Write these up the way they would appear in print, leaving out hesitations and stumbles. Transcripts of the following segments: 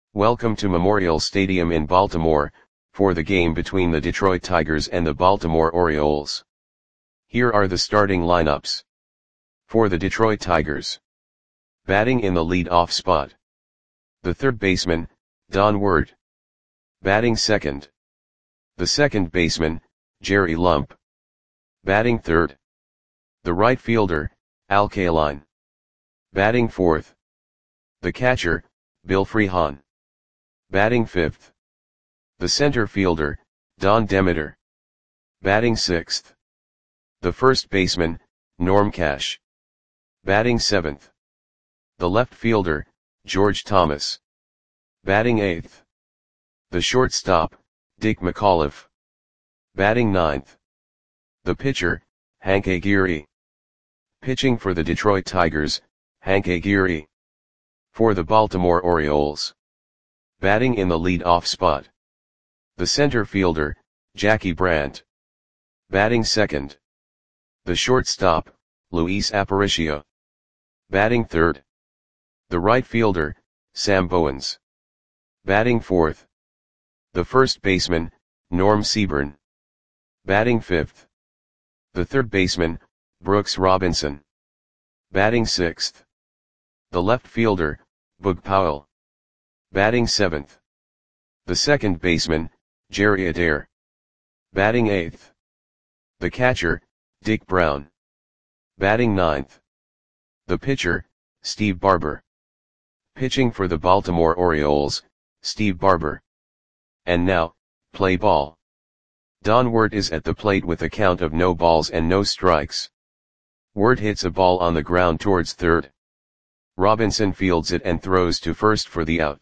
Welcome to Memorial Stadium in Baltimore, for the game between the Detroit Tigers and the Baltimore Orioles. Here are the starting lineups. For the Detroit Tigers. Batting in the lead-off spot. The third baseman, Don Ward. Batting second. The second baseman, Jerry Lump. Batting third. The right fielder, Al Kaline. Batting fourth. The catcher, Bill Freehan. Batting fifth. The center fielder, Don Demeter. Batting sixth. The first baseman, Norm Cash. Batting seventh. The left fielder, George Thomas. Batting eighth. The shortstop, Dick McAuliffe. Batting ninth. The pitcher, Hank Aguirre. Pitching for the Detroit Tigers, Hank Aguirre. For the Baltimore Orioles. Batting in the lead-off spot. The center fielder, Jackie Brandt. Batting second. The shortstop, Luis Aparicio. Batting third. The right fielder, Sam Bowens. Batting fourth. The first baseman, Norm Seaburn. Batting fifth. The third baseman, Brooks Robinson. Batting sixth. The left fielder, Boog Powell. Batting seventh. The second baseman, Jerry Adair. Batting eighth. The catcher, Dick Brown. Batting ninth. The pitcher, Steve Barber. Pitching for the Baltimore Orioles, Steve Barber. And now, play ball. Don Ward is at the plate with a count of no balls and no strikes. Ward hits a ball on the ground towards third. Robinson fields it and throws to first for the out.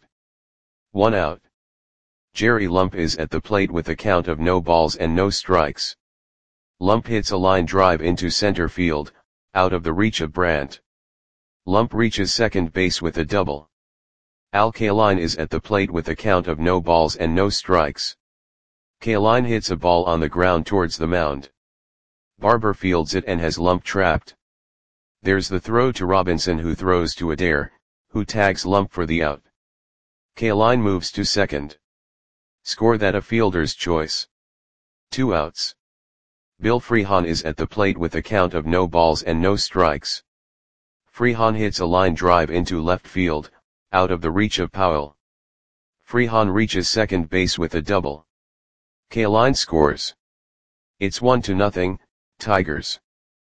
1 out. Jerry Lump is at the plate with a count of no balls and no strikes. Lump hits a line drive into center field, out of the reach of Brandt. Lump reaches second base with a double. Al Kaline is at the plate with a count of no balls and no strikes. Kaline hits a ball on the ground towards the mound. Barber fields it and has Lump trapped. There's the throw to Robinson, who throws to Adair, who tags Lump for the out. Kaline moves to second. Score that a fielder's choice. 2 outs. Bill Freehan is at the plate with a count of no balls and no strikes. Freehan hits a line drive into left field, out of the reach of Powell. Freehan reaches second base with a double. Kaline scores. It's 1-0, Tigers.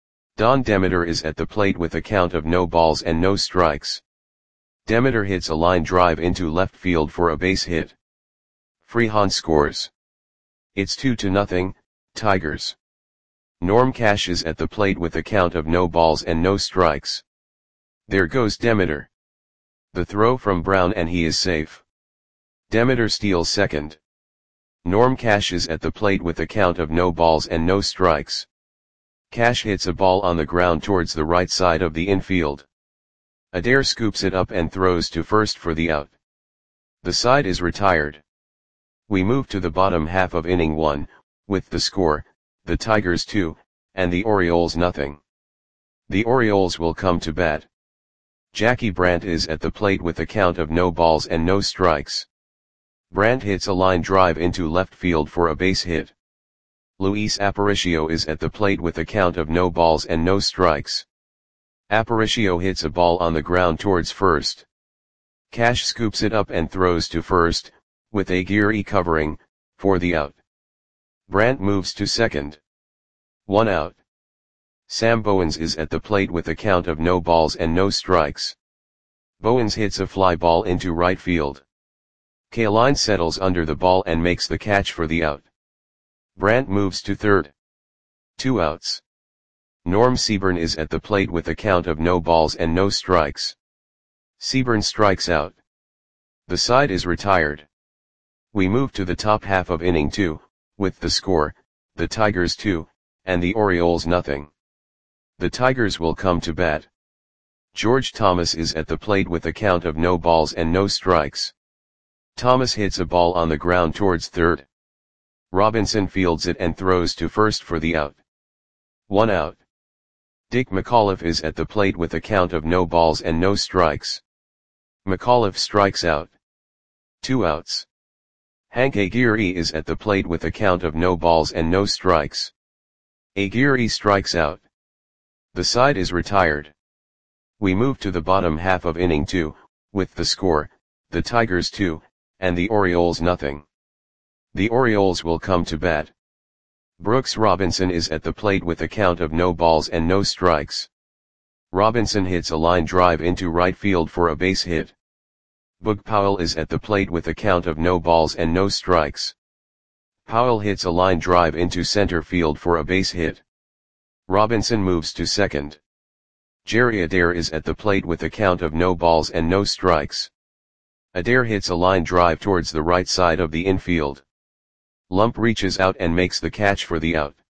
Don Demeter is at the plate with a count of no balls and no strikes. Demeter hits a line drive into left field for a base hit. Freehan scores. It's 2-0, Tigers. Norm Cash is at the plate with a count of no balls and no strikes. There goes Demeter. The throw from Brown and he is safe. Demeter steals second. Norm Cash is at the plate with a count of no balls and no strikes. Cash hits a ball on the ground towards the right side of the infield. Adair scoops it up and throws to first for the out. The side is retired. We move to the bottom half of inning 1, with the score, the Tigers 2, and the Orioles nothing. The Orioles will come to bat. Jackie Brandt is at the plate with a count of no balls and no strikes. Brandt hits a line drive into left field for a base hit. Luis Aparicio is at the plate with a count of no balls and no strikes. Aparicio hits a ball on the ground towards first. Cash scoops it up and throws to first, with Aguirre covering, for the out. Brandt moves to second. 1 out. Sam Bowens is at the plate with a count of no balls and no strikes. Bowens hits a fly ball into right field. Kaline settles under the ball and makes the catch for the out. Brandt moves to third. 2 outs. Norm Seaburn is at the plate with a count of no balls and no strikes. Seaburn strikes out. The side is retired. We move to the top half of inning 2, with the score, the Tigers 2, and the Orioles nothing. The Tigers will come to bat. George Thomas is at the plate with a count of no balls and no strikes. Thomas hits a ball on the ground towards third. Robinson fields it and throws to first for the out. 1 out. Dick McAuliffe is at the plate with a count of no balls and no strikes. McAuliffe strikes out. 2 outs. Hank Aguirre is at the plate with a count of no balls and no strikes. Aguirre strikes out. The side is retired. We move to the bottom half of inning 2, with the score, the Tigers 2, and the Orioles nothing. The Orioles will come to bat. Brooks Robinson is at the plate with a count of no balls and no strikes. Robinson hits a line drive into right field for a base hit. Boog Powell is at the plate with a count of no balls and no strikes. Powell hits a line drive into center field for a base hit. Robinson moves to second. Jerry Adair is at the plate with a count of no balls and no strikes. Adair hits a line drive towards the right side of the infield. Lump reaches out and makes the catch for the out.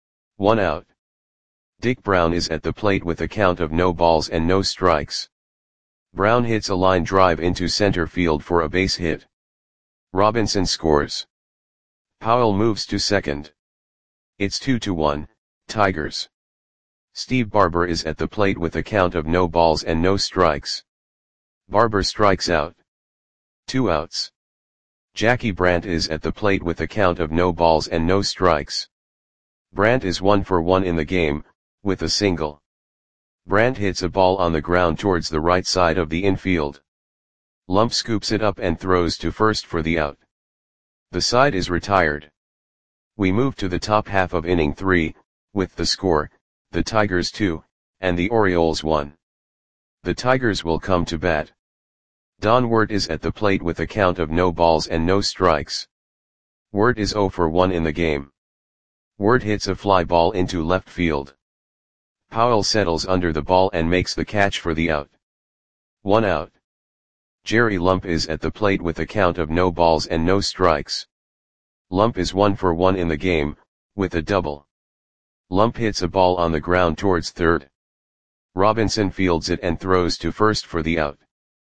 1 out. Dick Brown is at the plate with a count of no balls and no strikes. Brown hits a line drive into center field for a base hit. Robinson scores. Powell moves to second. It's 2-1, Tigers. Steve Barber is at the plate with a count of no balls and no strikes. Barber strikes out. 2 outs. Jackie Brandt is at the plate with a count of no balls and no strikes. Brandt is 1 for 1 in the game, with a single. Brandt hits a ball on the ground towards the right side of the infield. Lump scoops it up and throws to first for the out. The side is retired. We move to the top half of inning 3, with the score, the Tigers 2, and the Orioles 1. The Tigers will come to bat. Don Wirt is at the plate with a count of no balls and no strikes. Wirt is 0 for 1 in the game. Wirt hits a fly ball into left field. Powell settles under the ball and makes the catch for the out. 1 out. Jerry Lump is at the plate with a count of no balls and no strikes. Lump is 1 for 1 in the game, with a double. Lump hits a ball on the ground towards third. Robinson fields it and throws to first for the out.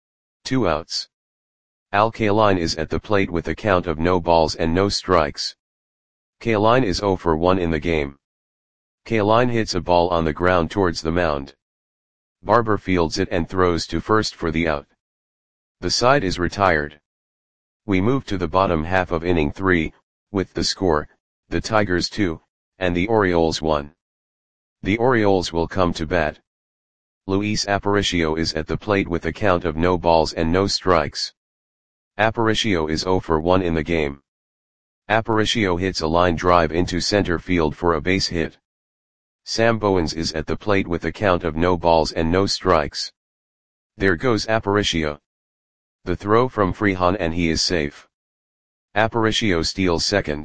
2 outs. Al Kaline is at the plate with a count of no balls and no strikes. Kaline is 0 for 1 in the game. Kaline hits a ball on the ground towards the mound. Barber fields it and throws to first for the out. The side is retired. We move to the bottom half of inning 3, with the score, the Tigers 2, and the Orioles 1. The Orioles will come to bat. Luis Aparicio is at the plate with a count of no balls and no strikes. Aparicio is 0 for 1 in the game. Aparicio hits a line drive into center field for a base hit. Sam Bowens is at the plate with a count of no balls and no strikes. There goes Aparicio. The throw from Freehan and he is safe. Aparicio steals second.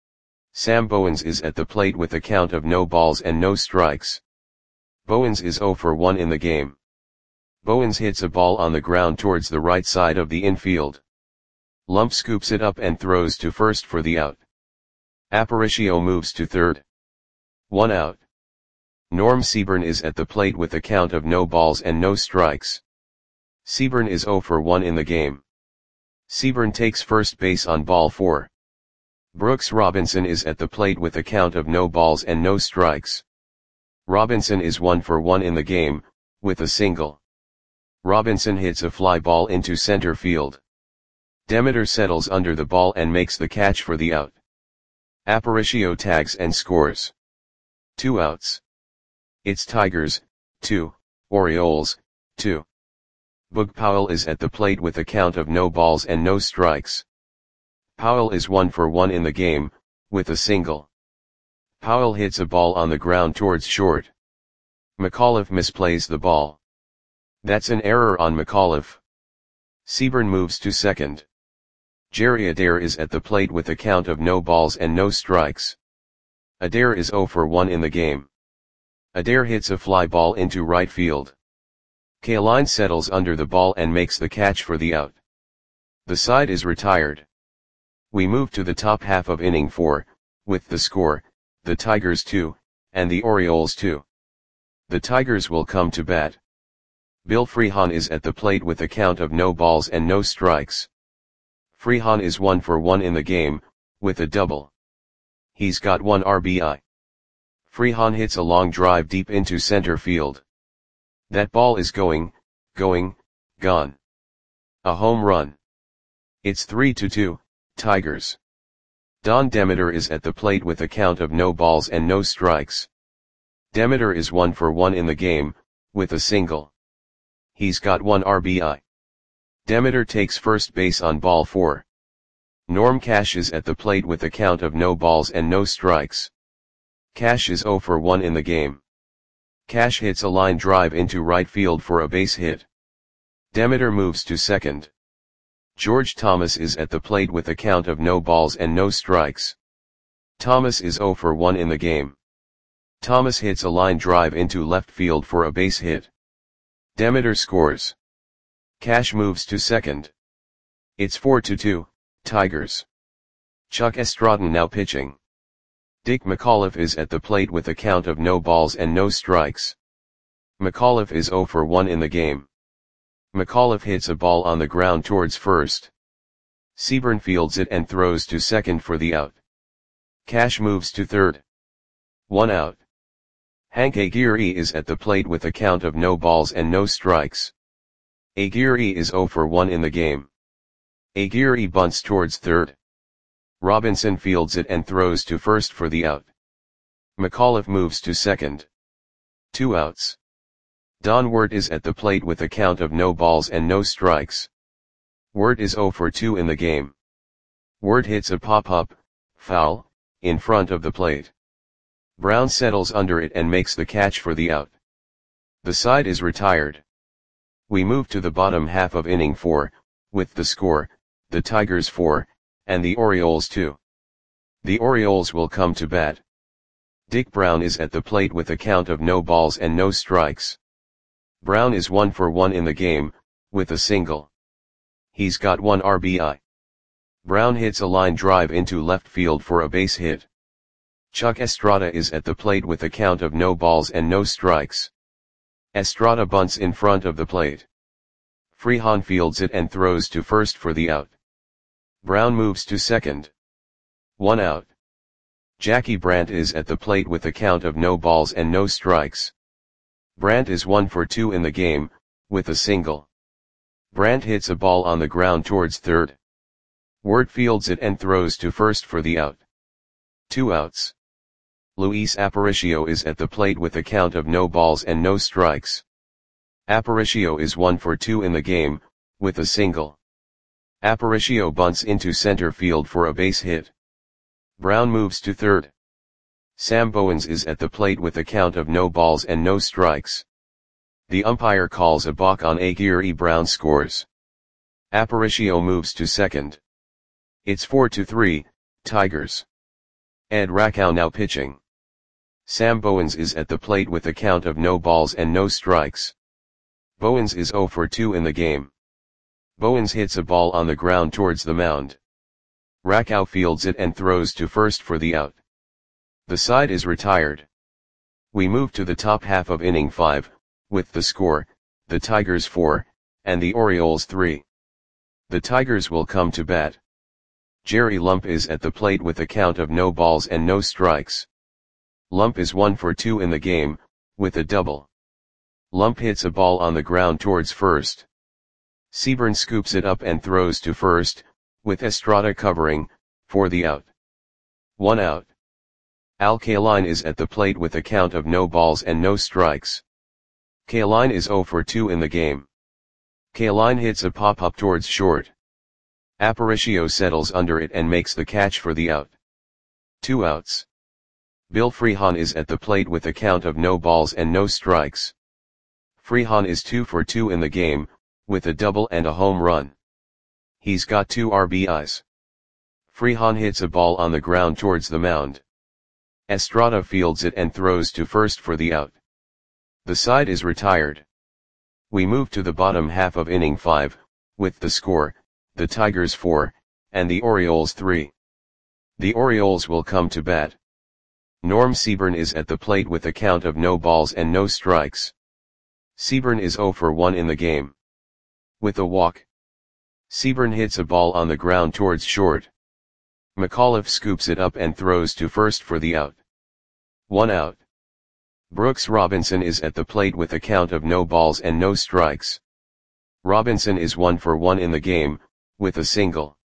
Sam Bowens is at the plate with a count of no balls and no strikes. Bowens is 0 for 1 in the game. Bowens hits a ball on the ground towards the right side of the infield. Lump scoops it up and throws to first for the out. Aparicio moves to third. 1 out. Norm Seaburn is at the plate with a count of no balls and no strikes. Seaburn is 0 for 1 in the game. Seaburn takes first base on ball 4. Brooks Robinson is at the plate with a count of no balls and no strikes. Robinson is 1 for 1 in the game, with a single. Robinson hits a fly ball into center field. Demeter settles under the ball and makes the catch for the out. Aparicio tags and scores. 2 outs. It's Tigers, 2, Orioles, 2. Boog Powell is at the plate with a count of no balls and no strikes. Powell is 1 for 1 in the game, with a single. Powell hits a ball on the ground towards short. McAuliffe misplays the ball. That's an error on McAuliffe. Seaburn moves to second. Jerry Adair is at the plate with a count of no balls and no strikes. Adair is 0 for 1 in the game. Adair hits a fly ball into right field. Kaline settles under the ball and makes the catch for the out. The side is retired. We move to the top half of inning 4, with the score, the Tigers 2, and the Orioles 2. The Tigers will come to bat. Bill Freehan is at the plate with a count of no balls and no strikes. Freehan is 1 for 1 in the game, with a double. He's got 1 RBI. Freehan hits a long drive deep into center field. That ball is gone. A home run. It's 3-2, Tigers. Don Demeter is at the plate with a count of no balls and no strikes. Demeter is 1 for 1 in the game, with a single. He's got 1 RBI. Demeter takes first base on ball 4. Norm Cash is at the plate with a count of no balls and no strikes. Cash is 0 for 1 in the game. Cash hits a line drive into right field for a base hit. Demeter moves to second. George Thomas is at the plate with a count of no balls and no strikes. Thomas is 0 for 1 in the game. Thomas hits a line drive into left field for a base hit. Demeter scores. Cash moves to second. It's 4-2, Tigers. Chuck Estrada now pitching. Dick McAuliffe is at the plate with a count of no balls and no strikes. McAuliffe is 0 for 1 in the game. McAuliffe hits a ball on the ground towards first. Seaburn fields it and throws to second for the out. Cash moves to third. 1 out. Hank Aguirre is at the plate with a count of no balls and no strikes. Aguirre is 0 for 1 in the game. Aguirre bunts towards third. Robinson fields it and throws to first for the out. McAuliffe moves to second. 2 outs. Don Wirt is at the plate with a count of no balls and no strikes. Wirt is 0 for 2 in the game. Wirt hits a pop-up, foul, in front of the plate. Brown settles under it and makes the catch for the out. The side is retired. We move to the bottom half of inning 4, with the score, the Tigers 4, and the Orioles 2. The Orioles will come to bat. Dick Brown is at the plate with a count of no balls and no strikes. Brown is 1 for 1 in the game, with a single. He's got 1 RBI. Brown hits a line drive into left field for a base hit. Chuck Estrada is at the plate with a count of no balls and no strikes. Estrada bunts in front of the plate. Freehan fields it and throws to first for the out. Brown moves to second. 1 out. Jackie Brandt is at the plate with a count of no balls and no strikes. Brandt is 1 for 2 in the game, with a single. Brandt hits a ball on the ground towards third. Wirt fields it and throws to first for the out. 2 outs. Luis Aparicio is at the plate with a count of no balls and no strikes. Aparicio is 1 for 2 in the game, with a single. Aparicio bunts into center field for a base hit. Brown moves to third. Sam Bowens is at the plate with a count of no balls and no strikes. The umpire calls a balk on Aguirre. Brown scores. Aparicio moves to second. It's 4-3, Tigers. Ed Rakow now pitching. Sam Bowens is at the plate with a count of no balls and no strikes. Bowens is 0 for 2 in the game. Bowens hits a ball on the ground towards the mound. Rakow fields it and throws to first for the out. The side is retired. We move to the top half of inning 5, with the score, the Tigers 4, and the Orioles 3. The Tigers will come to bat. Jerry Lump is at the plate with a count of no balls and no strikes. Lump is 1 for 2 in the game, with a double. Lump hits a ball on the ground towards first. Seaburn scoops it up and throws to first, with Estrada covering, for the out. 1 out. Al Kaline is at the plate with a count of no balls and no strikes. Kaline is 0 for 2 in the game. Kaline hits a pop-up towards short. Aparicio settles under it and makes the catch for the out. 2 outs. Bill Freehan is at the plate with a count of no balls and no strikes. Freehan is 2 for 2 in the game, with a double and a home run. He's got 2 RBIs. Freehan hits a ball on the ground towards the mound. Estrada fields it and throws to first for the out. The side is retired. We move to the bottom half of inning 5, with the score, the Tigers 4, and the Orioles 3. The Orioles will come to bat. Norm Seaburn is at the plate with a count of no balls and no strikes. Seaburn is 0 for 1 in the game. With a walk. Seaburn hits a ball on the ground towards short. McAuliffe scoops it up and throws to first for the out. 1 out. Brooks Robinson is at the plate with a count of no balls and no strikes. Robinson is 1 for 1 in the game, with a single.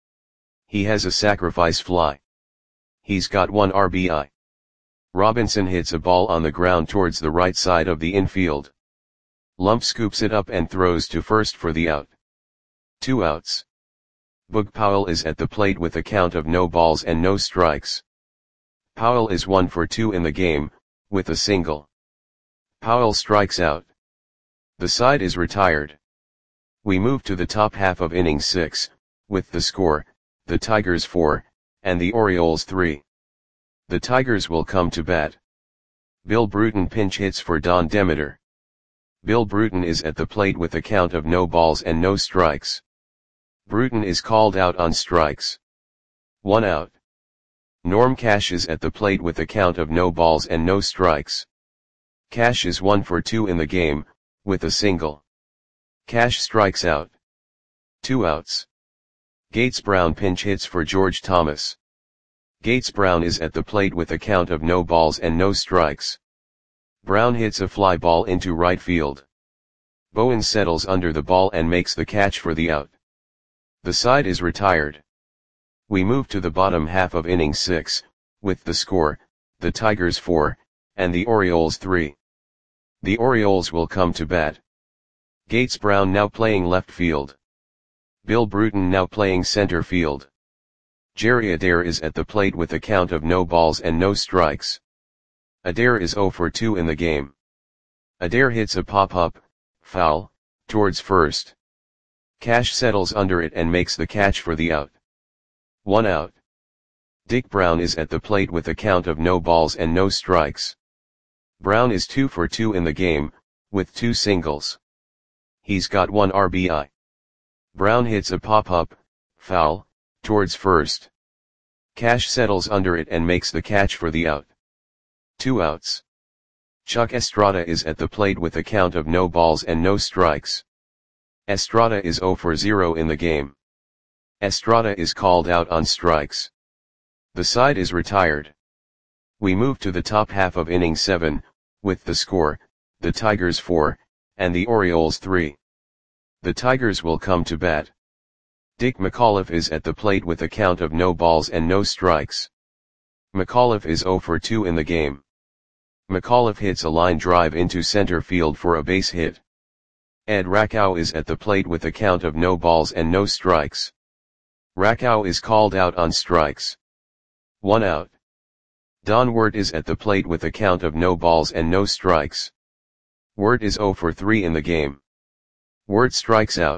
He has a sacrifice fly. He's got 1 RBI. Robinson hits a ball on the ground towards the right side of the infield. Lump scoops it up and throws to first for the out. 2 outs. Boog Powell is at the plate with a count of no balls and no strikes. Powell is 1 for 2 in the game, with a single. Powell strikes out. The side is retired. We move to the top half of inning 6, with the score, the Tigers 4, and the Orioles 3. The Tigers will come to bat. Bill Bruton pinch hits for Don Demeter. Bill Bruton is at the plate with a count of no balls and no strikes. Bruton is called out on strikes. 1 out. Norm Cash is at the plate with a count of no balls and no strikes. Cash is 1 for 2 in the game, with a single. Cash strikes out. 2 outs. Gates Brown pinch hits for George Thomas. Gates Brown is at the plate with a count of no balls and no strikes. Brown hits a fly ball into right field. Bowens settles under the ball and makes the catch for the out. The side is retired. We move to the bottom half of inning 6, with the score, the Tigers 4, and the Orioles 3. The Orioles will come to bat. Gates Brown now playing left field. Bill Bruton now playing center field. Jerry Adair is at the plate with a count of no balls and no strikes. Adair is 0 for 2 in the game. Adair hits a pop-up, foul, towards first. Cash settles under it and makes the catch for the out. 1 out. Dick Brown is at the plate with a count of no balls and no strikes. Brown is 2 for 2 in the game, with 2 singles. He's got 1 RBI. Brown hits a pop-up, foul, towards first. Cash settles under it and makes the catch for the out. 2 outs. Chuck Estrada is at the plate with a count of no balls and no strikes. Estrada is 0 for 0 in the game. Estrada is called out on strikes. The side is retired. We move to the top half of inning 7, with the score, the Tigers 4, and the Orioles 3. The Tigers will come to bat. Dick McAuliffe is at the plate with a count of no balls and no strikes. McAuliffe is 0 for 2 in the game. McAuliffe hits a line drive into center field for a base hit. Ed Rakow is at the plate with a count of no balls and no strikes. Rakow is called out on strikes. 1 out. Don Wirt is at the plate with a count of no balls and no strikes. Wirt is 0 for 3 in the game. Wirt strikes out.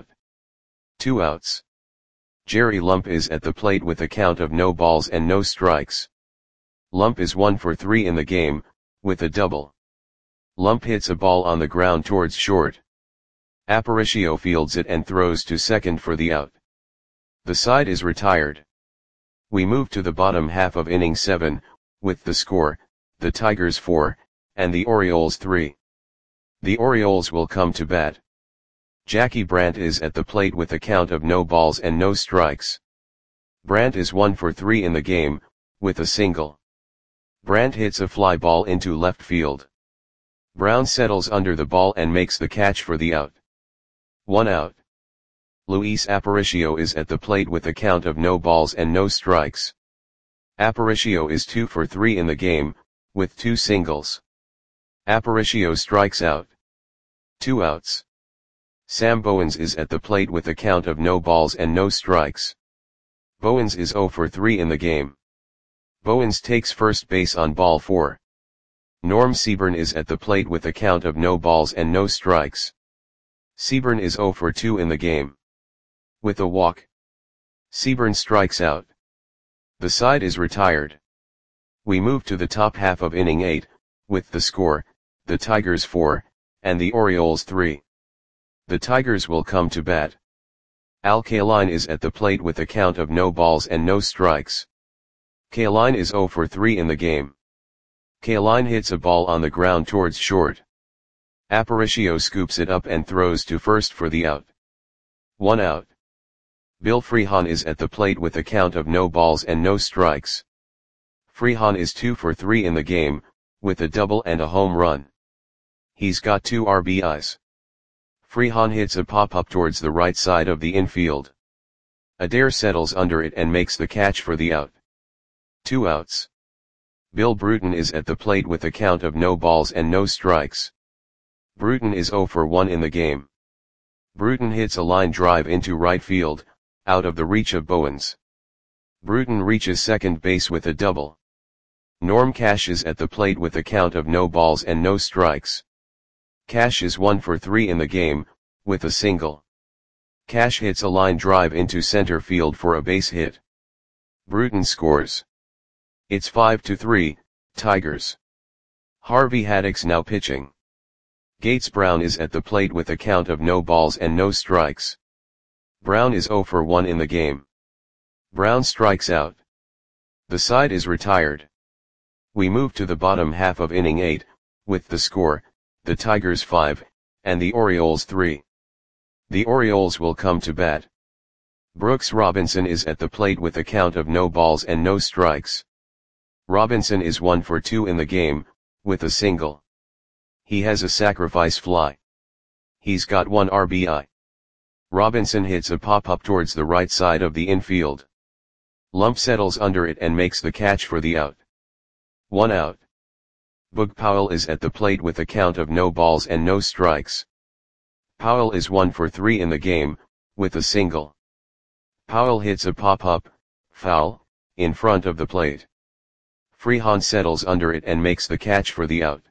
2 outs. Jerry Lump is at the plate with a count of no balls and no strikes. Lump is 1 for 3 in the game, with a double. Lump hits a ball on the ground towards short. Aparicio fields it and throws to second for the out. The side is retired. We move to the bottom half of inning 7, with the score, the Tigers 4, and the Orioles 3. The Orioles will come to bat. Jackie Brandt is at the plate with a count of no balls and no strikes. Brandt is 1 for 3 in the game, with a single. Brandt hits a fly ball into left field. Brown settles under the ball and makes the catch for the out. 1 out. Luis Aparicio is at the plate with a count of no balls and no strikes. Aparicio is 2 for 3 in the game, with 2 singles. Aparicio strikes out. 2 outs. Sam Bowens is at the plate with a count of no balls and no strikes. Bowens is 0 for 3 in the game. Bowens takes first base on ball 4. Norm Seaburn is at the plate with a count of no balls and no strikes. Seaburn is 0 for 2 in the game. With a walk, Seaburn strikes out. The side is retired. We move to the top half of inning 8, with the score, the Tigers 4, and the Orioles 3. The Tigers will come to bat. Al Kaline is at the plate with a count of no balls and no strikes. Kaline is 0 for 3 in the game. Kaline hits a ball on the ground towards short. Aparicio scoops it up and throws to first for the out. 1 out. Bill Freehan is at the plate with a count of no balls and no strikes. Freehan is 2 for 3 in the game, with a double and a home run. He's got 2 RBIs. Freehan hits a pop-up towards the right side of the infield. Adair settles under it and makes the catch for the out. 2 outs. Bill Bruton is at the plate with a count of no balls and no strikes. Bruton is 0 for 1 in the game. Bruton hits a line drive into right field, out of the reach of Bowens. Bruton reaches second base with a double. Norm Cash is at the plate with a count of no balls and no strikes. Cash is 1 for 3 in the game, with a single. Cash hits a line drive into center field for a base hit. Bruton scores. It's 5-3, Tigers. Harvey Haddix now pitching. Gates Brown is at the plate with a count of no balls and no strikes. Brown is 0 for 1 in the game. Brown strikes out. The side is retired. We move to the bottom half of inning 8, with the score, the Tigers 5, and the Orioles 3. The Orioles will come to bat. Brooks Robinson is at the plate with a count of no balls and no strikes. Robinson is 1 for 2 in the game, with a single. He has a sacrifice fly. He's got 1 RBI. Robinson hits a pop-up towards the right side of the infield. Lump settles under it and makes the catch for the out. 1 out. Boog Powell is at the plate with a count of no balls and no strikes. Powell is 1 for 3 in the game, with a single. Powell hits a pop-up, foul, in front of the plate. Freehan settles under it and makes the catch for the out.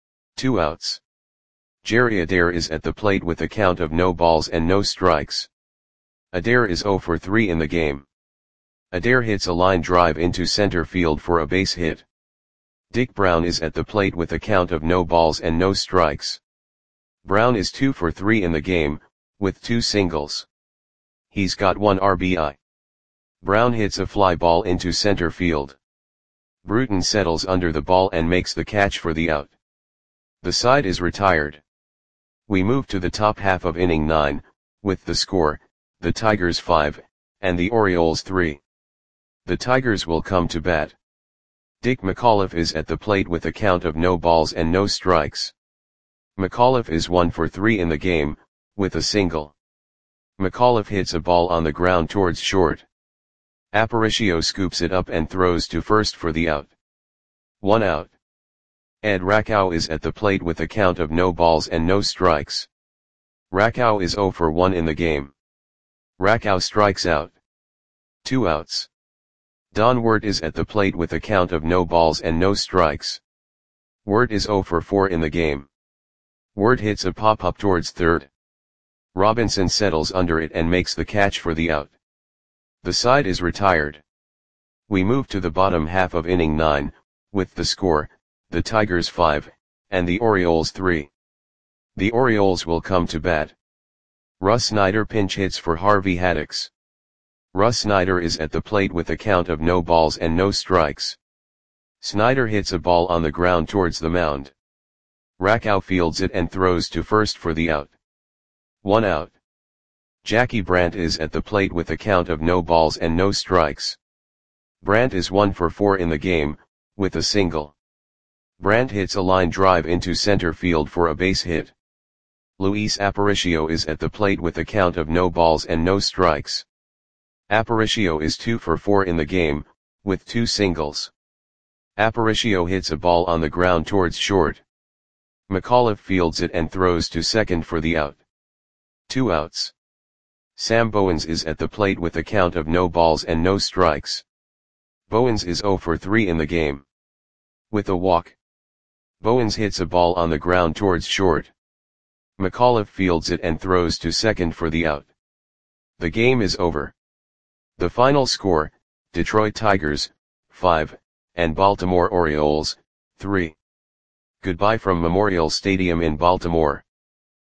2 outs. Jerry Adair is at the plate with a count of no balls and no strikes. Adair is 0 for 3 in the game. Adair hits a line drive into center field for a base hit. Dick Brown is at the plate with a count of no balls and no strikes. Brown is 2 for 3 in the game, with 2 singles. He's got 1 RBI. Brown hits a fly ball into center field. Bruton settles under the ball and makes the catch for the out. The side is retired. We move to the top half of inning 9, with the score, the Tigers 5, and the Orioles 3. The Tigers will come to bat. Dick McAuliffe is at the plate with a count of no balls and no strikes. McAuliffe is 1 for 3 in the game, with a single. McAuliffe hits a ball on the ground towards short. Aparicio scoops it up and throws to first for the out. 1 out. Ed Rakow is at the plate with a count of no balls and no strikes. Rakow is 0 for 1 in the game. Rakow strikes out. 2 outs. Don Wirt is at the plate with a count of no balls and no strikes. Wirt is 0 for 4 in the game. Wirt hits a pop-up towards third. Robinson settles under it and makes the catch for the out. The side is retired. We move to the bottom half of inning 9, with the score, the Tigers 5, and the Orioles 3. The Orioles will come to bat. Russ Snyder pinch hits for Harvey Haddix. Russ Snyder is at the plate with a count of no balls and no strikes. Snyder hits a ball on the ground towards the mound. Rakow fields it and throws to first for the out. 1 out. Jackie Brandt is at the plate with a count of no balls and no strikes. Brandt is 1 for 4 in the game, with a single. Brandt hits a line drive into center field for a base hit. Luis Aparicio is at the plate with a count of no balls and no strikes. Aparicio is 2 for 4 in the game, with 2 singles. Aparicio hits a ball on the ground towards short. McAuliffe fields it and throws to second for the out. 2 outs. Sam Bowens is at the plate with a count of no balls and no strikes. Bowens is 0 for 3 in the game. With a walk. Bowens hits a ball on the ground towards short. McAuliffe fields it and throws to second for the out. The game is over. The final score, Detroit Tigers, 5, and Baltimore Orioles, 3. Goodbye from Memorial Stadium in Baltimore.